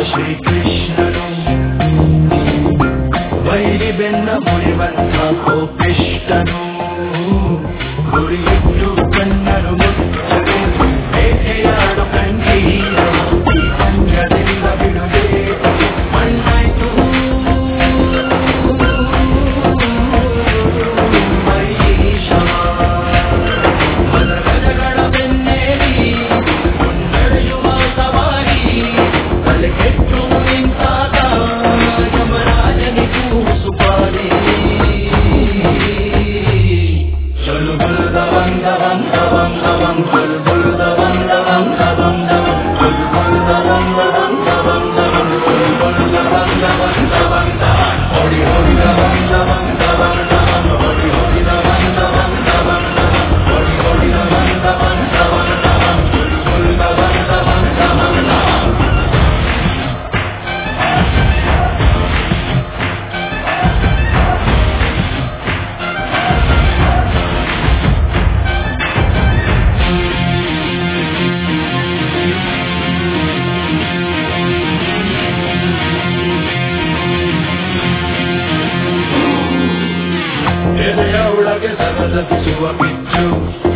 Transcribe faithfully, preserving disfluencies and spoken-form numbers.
ಶ್ರೀಕೃಷ್ಣನು ವೈರಿ ಬೆನ್ನ ಮುರಿವಂಥ ಕೋಪಿಷ್ಟನು ಗುರಿಯಿಟ್ಟು ಕಣ್ಣನು ಮುಚ್ಚಲು ಬೇಟೆಯಾಡು ಕಂಠೀರ ಸಂಜದಿಂದ ಬಿಡುವೆ ಮಣ್ಣಾಯ್ತು ಮೈಷವ ಮದಗಜಗಳ ಬೆನ್ನೇರಿ ಮುನ್ನಡೆಯುವ ಸವಾರಿ ತಲೆ ಕೆಟ್ಟು ನಿಂತಾಗ ಯಮರಾಜನಿಗೂ ಸುಪಾರಿ ಚಲು ಬುಲ್ದ ಬಂದ ಬಂದ ಬಂದ ಬಂದ ಚಲು ಬುಲ್ದ ಬಂದ ಬಂದ ಬಂದ ಚಲು ಬುಲ್ದ ಬಂದ ಬಂದ ಬಂದ ಚಲು ಬುಲ್ದ ಬಂದ ಬಂದ ಬಂದ ಹೊಡಿ ಹೊಡಿದ ಬಂದ ಬಂದ ಬಂದ ಹೊಡಿ ಹೊಡಿದ ಬಂದ ಬಂದ ಬಂದ ಹೊಡಿ ಹೊಡಿದ ಬಂದ ಬಂದ ಬಂದ ಚಲು ಬುಲ್ದ ಬಂದ ಬಂದ ಬಂದ ಎದೆಯ ಒಳಗೆ ಸದಸದಿಸುವ ಕಿಚ್ಚು